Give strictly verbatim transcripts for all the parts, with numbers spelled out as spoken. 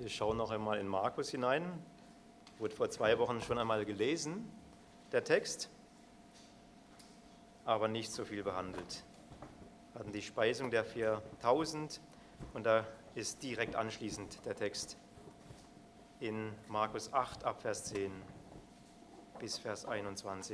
Wir schauen noch einmal in Markus hinein. Wurde vor zwei Wochen schon einmal gelesen, der Text, aber nicht so viel behandelt. Wir hatten die Speisung der viertausend und da ist direkt anschließend der Text in Markus acht ab Vers zehn bis Vers einundzwanzig.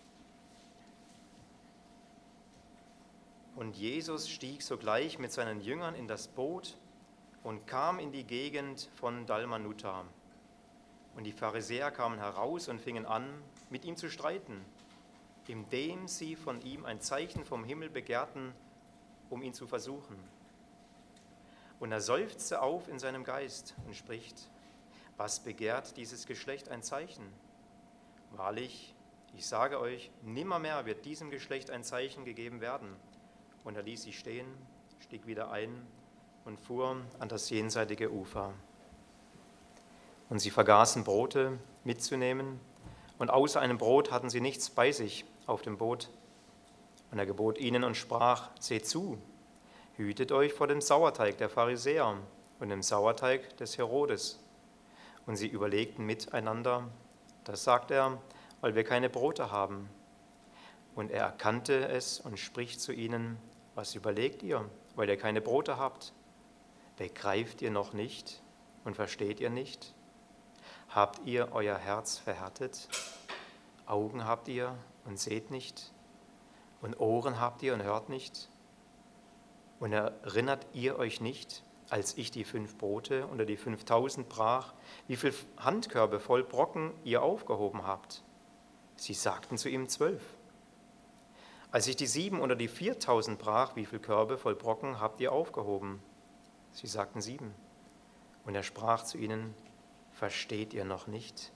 Und Jesus stieg sogleich mit seinen Jüngern in das Boot und kam in die Gegend von Dalmanuta. Und die Pharisäer kamen heraus und fingen an, mit ihm zu streiten, indem sie von ihm ein Zeichen vom Himmel begehrten, um ihn zu versuchen. Und er seufzte auf in seinem Geist und spricht: Was begehrt dieses Geschlecht ein Zeichen? Wahrlich, ich sage euch, nimmermehr wird diesem Geschlecht ein Zeichen gegeben werden. Und er ließ sie stehen, stieg wieder ein und fuhr an das jenseitige Ufer. Und sie vergaßen Brote mitzunehmen, und außer einem Brot hatten sie nichts bei sich auf dem Boot. Und er gebot ihnen und sprach: Seht zu, hütet euch vor dem Sauerteig der Pharisäer und dem Sauerteig des Herodes. Und sie überlegten miteinander: Das sagt er, weil wir keine Brote haben. Und er erkannte es und spricht zu ihnen: Was überlegt ihr, weil ihr keine Brote habt? Begreift ihr noch nicht und versteht ihr nicht? Habt ihr euer Herz verhärtet? Augen habt ihr und seht nicht? Und Ohren habt ihr und hört nicht? Und erinnert ihr euch nicht, als ich die fünf Brote unter die fünftausend brach, wie viel Handkörbe voll Brocken ihr aufgehoben habt? Sie sagten zu ihm: Zwölf. Als ich die sieben unter die viertausend brach, wie viel Körbe voll Brocken habt ihr aufgehoben? Sie sagten: Sieben. Und er sprach zu ihnen: Versteht ihr noch nicht?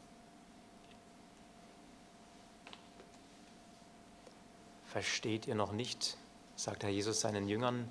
Versteht ihr noch nicht, sagt Herr Jesus seinen Jüngern.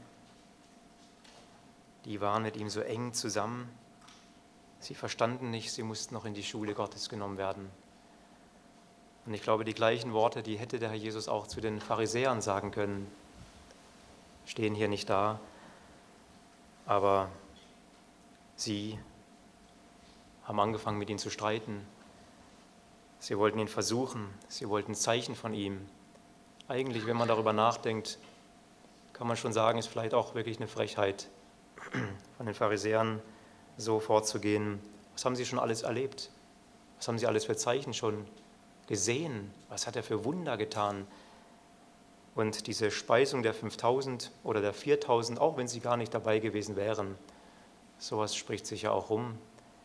Die waren mit ihm so eng zusammen. Sie verstanden nicht, sie mussten noch in die Schule Gottes genommen werden. Und ich glaube, die gleichen Worte, die hätte der Herr Jesus auch zu den Pharisäern sagen können. Stehen hier nicht da, aber sie haben angefangen, mit ihm zu streiten. Sie wollten ihn versuchen, sie wollten Zeichen von ihm. Eigentlich, wenn man darüber nachdenkt, kann man schon sagen, ist vielleicht auch wirklich eine Frechheit von den Pharisäern, so vorzugehen. Was haben sie schon alles erlebt? Was haben sie alles für Zeichen schon gesehen? Was hat er für Wunder getan? Und diese Speisung der fünftausend oder der viertausend, auch wenn sie gar nicht dabei gewesen wären, sowas spricht sich ja auch rum.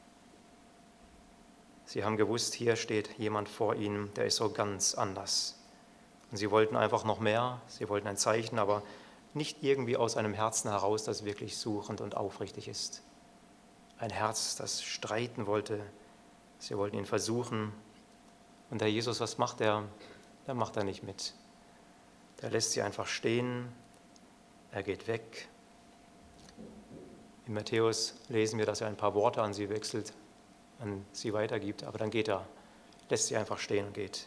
Sie haben gewusst, hier steht jemand vor ihnen, der ist so ganz anders. Und sie wollten einfach noch mehr, sie wollten ein Zeichen, aber nicht irgendwie aus einem Herzen heraus, das wirklich suchend und aufrichtig ist. Ein Herz, das streiten wollte. Sie wollten ihn versuchen. Und der Jesus, was macht er? Der macht er nicht mit. Der lässt sie einfach stehen. Er geht weg. In Matthäus lesen wir, dass er ein paar Worte an sie wechselt, an sie weitergibt, aber dann geht er, lässt sie einfach stehen und geht.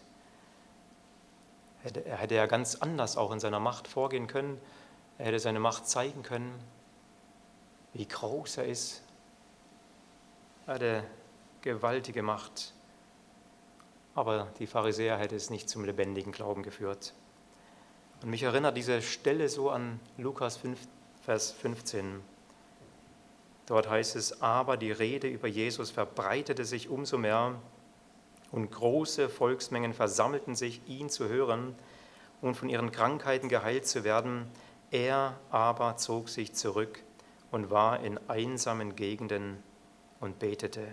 Er hätte ja ganz anders auch in seiner Macht vorgehen können. Er hätte seine Macht zeigen können, wie groß er ist. Er hatte gewaltige Macht. Aber die Pharisäer hätte es nicht zum lebendigen Glauben geführt. Und mich erinnert diese Stelle so an Lukas fünf, Vers fünfzehn. Dort heißt es: Aber die Rede über Jesus verbreitete sich umso mehr und große Volksmengen versammelten sich, ihn zu hören und von ihren Krankheiten geheilt zu werden. Er aber zog sich zurück und war in einsamen Gegenden und betete.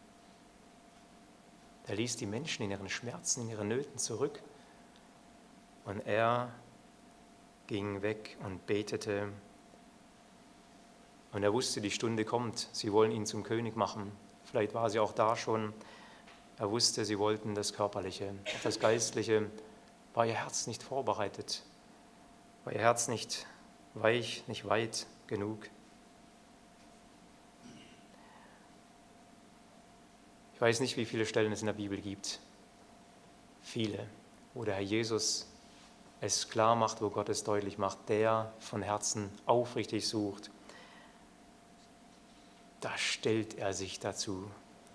Er ließ die Menschen in ihren Schmerzen, in ihren Nöten zurück und er ging weg und betete. Und er wusste, die Stunde kommt, sie wollen ihn zum König machen. Vielleicht war sie auch da schon. Er wusste, sie wollten das Körperliche. Auf das Geistliche war ihr Herz nicht vorbereitet, war ihr Herz nicht weich, nicht weit genug. Ich weiß nicht, wie viele Stellen es in der Bibel gibt. Viele, wo der Herr Jesus es klar macht, wo Gott es deutlich macht, der von Herzen aufrichtig sucht, da stellt er sich dazu.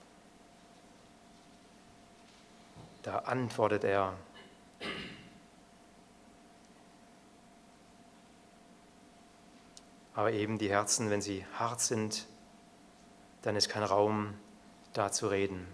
Da antwortet er. Aber eben die Herzen, wenn sie hart sind, dann ist kein Raum, da zu reden.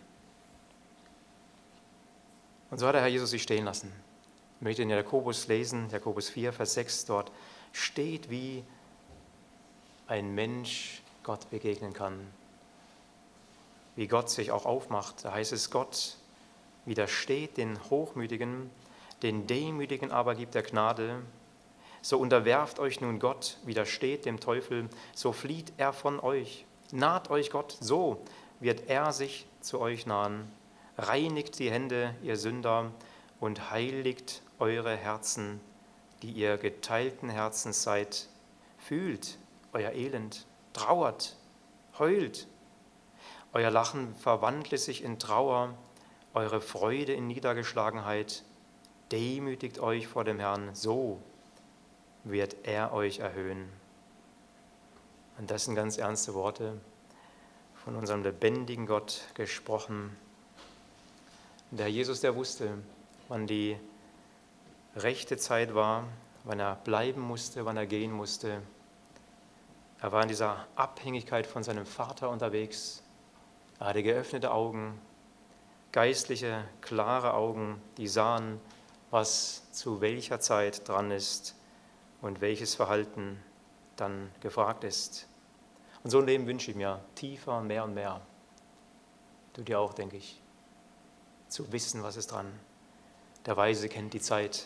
Und so hat der Herr Jesus sich stehen lassen. Ich möchte in Jakobus lesen, Jakobus vier, Vers sechs, dort steht, wie ein Mensch Gott begegnen kann. Wie Gott sich auch aufmacht. Da heißt es, Gott widersteht den Hochmütigen, den Demütigen aber gibt er Gnade. So unterwerft euch nun Gott, widersteht dem Teufel, so flieht er von euch. Naht euch Gott, so wird er sich zu euch nahen. Reinigt die Hände, ihr Sünder, und heiligt eure Herzen, die ihr geteilten Herzens seid. Fühlt euer Elend, trauert, heult. Euer Lachen verwandle sich in Trauer, eure Freude in Niedergeschlagenheit. Demütigt euch vor dem Herrn, so wird er euch erhöhen. Und das sind ganz ernste Worte von unserem lebendigen Gott gesprochen. Und der Herr Jesus, der wusste, wann die rechte Zeit war, wann er bleiben musste, wann er gehen musste. Er war in dieser Abhängigkeit von seinem Vater unterwegs. Er hatte geöffnete Augen, geistliche, klare Augen, die sahen, was zu welcher Zeit dran ist und welches Verhalten dann gefragt ist. Und so ein Leben wünsche ich mir, tiefer, mehr und mehr. Du dir auch, denke ich. Zu wissen, was ist dran. Der Weise kennt die Zeit.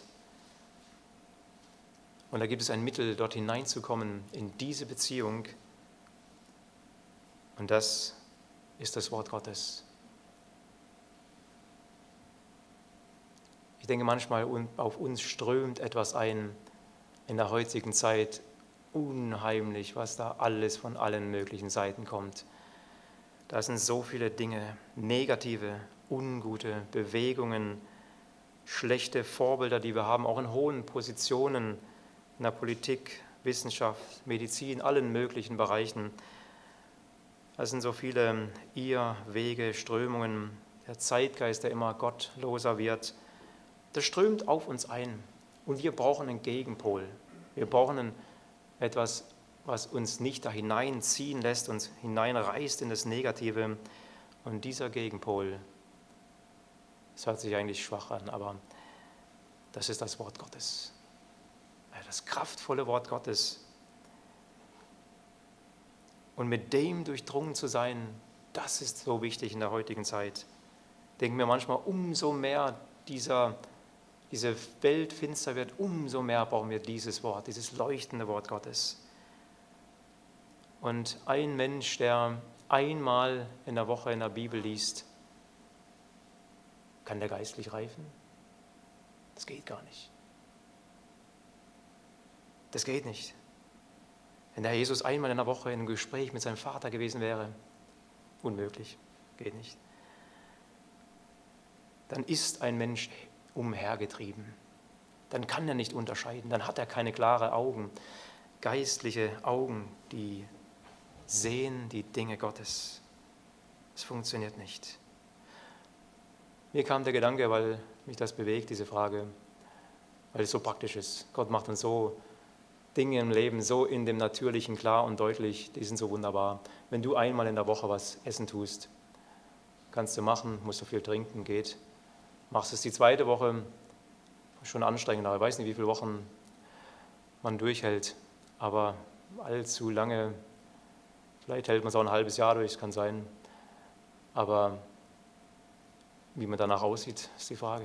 Und da gibt es ein Mittel, dort hineinzukommen, in diese Beziehung. Und das ist das Wort Gottes. Ich denke manchmal, auf uns strömt etwas ein in der heutigen Zeit, unheimlich, was da alles von allen möglichen Seiten kommt. Da sind so viele Dinge, negative, ungute Bewegungen, schlechte Vorbilder, die wir haben, auch in hohen Positionen in der Politik, Wissenschaft, Medizin, allen möglichen Bereichen. Es sind so viele Irrwege, Strömungen, der Zeitgeist, der immer gottloser wird. Das strömt auf uns ein und wir brauchen einen Gegenpol. Wir brauchen ein, etwas, was uns nicht da hineinziehen lässt, uns hineinreißt in das Negative. Und dieser Gegenpol, das hört sich eigentlich schwach an, aber das ist das Wort Gottes. Das kraftvolle Wort Gottes. Und mit dem durchdrungen zu sein, das ist so wichtig in der heutigen Zeit. Denken wir manchmal, umso mehr dieser, diese Welt finster wird, umso mehr brauchen wir dieses Wort, dieses leuchtende Wort Gottes. Und ein Mensch, der einmal in der Woche in der Bibel liest, kann der geistlich reifen? Das geht gar nicht. Das geht nicht. Wenn der Jesus einmal in der Woche in einem Gespräch mit seinem Vater gewesen wäre, unmöglich, geht nicht. Dann ist ein Mensch umhergetrieben. Dann kann er nicht unterscheiden, dann hat er keine klaren Augen, geistliche Augen, die sehen die Dinge Gottes. Es funktioniert nicht. Mir kam der Gedanke, weil mich das bewegt, diese Frage, weil es so praktisch ist. Gott macht uns so Dinge im Leben so in dem Natürlichen klar und deutlich, die sind so wunderbar. Wenn du einmal in der Woche was essen tust, kannst du machen, musst du viel trinken, geht. Machst es die zweite Woche, schon anstrengender. Ich weiß nicht, wie viele Wochen man durchhält, aber allzu lange, vielleicht hält man es auch ein halbes Jahr durch, kann sein. Aber wie man danach aussieht, ist die Frage.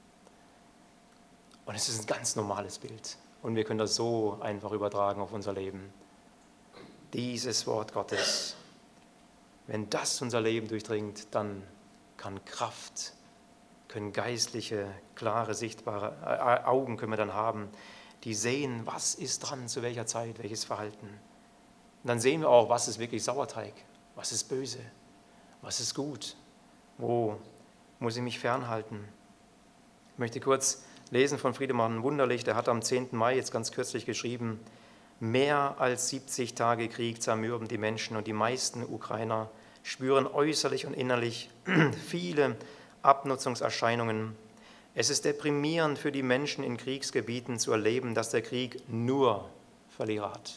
Und es ist ein ganz normales Bild. Und wir können das so einfach übertragen auf unser Leben. Dieses Wort Gottes, wenn das unser Leben durchdringt, dann kann Kraft, können geistliche, klare, sichtbare Augen können wir dann haben, die sehen, was ist dran, zu welcher Zeit, welches Verhalten. Und dann sehen wir auch, was ist wirklich Sauerteig, was ist böse, was ist gut, wo muss ich mich fernhalten. Ich möchte kurz lesen von Friedemann Wunderlich, der hat am zehnten Mai jetzt ganz kürzlich geschrieben: Mehr als siebzig Tage Krieg zermürben die Menschen und die meisten Ukrainer spüren äußerlich und innerlich viele Abnutzungserscheinungen. Es ist deprimierend für die Menschen in Kriegsgebieten zu erleben, dass der Krieg nur Verlierer hat.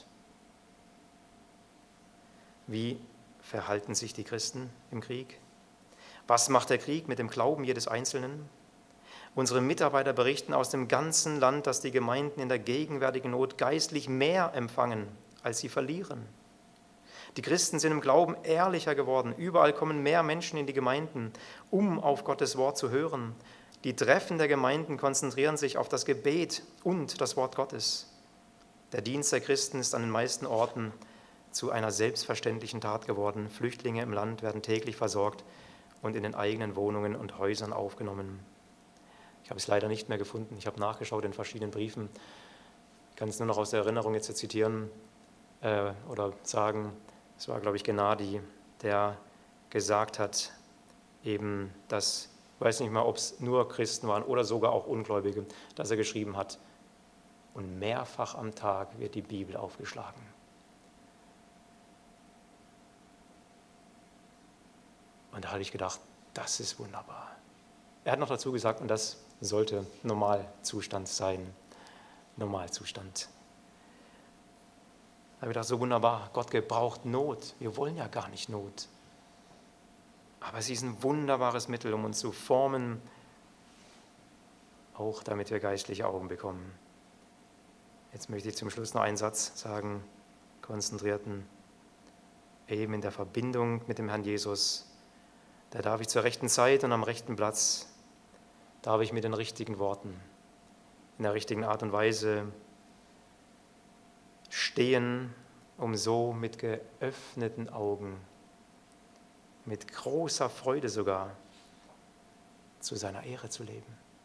Wie verhalten sich die Christen im Krieg? Was macht der Krieg mit dem Glauben jedes Einzelnen? Unsere Mitarbeiter berichten aus dem ganzen Land, dass die Gemeinden in der gegenwärtigen Not geistlich mehr empfangen, als sie verlieren. Die Christen sind im Glauben ehrlicher geworden. Überall kommen mehr Menschen in die Gemeinden, um auf Gottes Wort zu hören. Die Treffen der Gemeinden konzentrieren sich auf das Gebet und das Wort Gottes. Der Dienst der Christen ist an den meisten Orten zu einer selbstverständlichen Tat geworden. Flüchtlinge im Land werden täglich versorgt und in den eigenen Wohnungen und Häusern aufgenommen. Ich habe es leider nicht mehr gefunden. Ich habe nachgeschaut in verschiedenen Briefen. Ich kann es nur noch aus der Erinnerung jetzt zitieren äh, oder sagen, es war, glaube ich, Gennadi, der gesagt hat, eben, dass, ich weiß nicht mal, ob es nur Christen waren oder sogar auch Ungläubige, dass er geschrieben hat, und mehrfach am Tag wird die Bibel aufgeschlagen. Und da hatte ich gedacht, das ist wunderbar. Er hat noch dazu gesagt, und das sollte Normalzustand sein. Normalzustand. Da habe ich gedacht, so wunderbar, Gott gebraucht Not. Wir wollen ja gar nicht Not. Aber sie ist ein wunderbares Mittel, um uns zu formen, auch damit wir geistliche Augen bekommen. Jetzt möchte ich zum Schluss noch einen Satz sagen, konzentrierten, eben in der Verbindung mit dem Herrn Jesus. Da darf ich zur rechten Zeit und am rechten Platz, darf ich mit den richtigen Worten, in der richtigen Art und Weise stehen, um so mit geöffneten Augen, mit großer Freude sogar, zu seiner Ehre zu leben.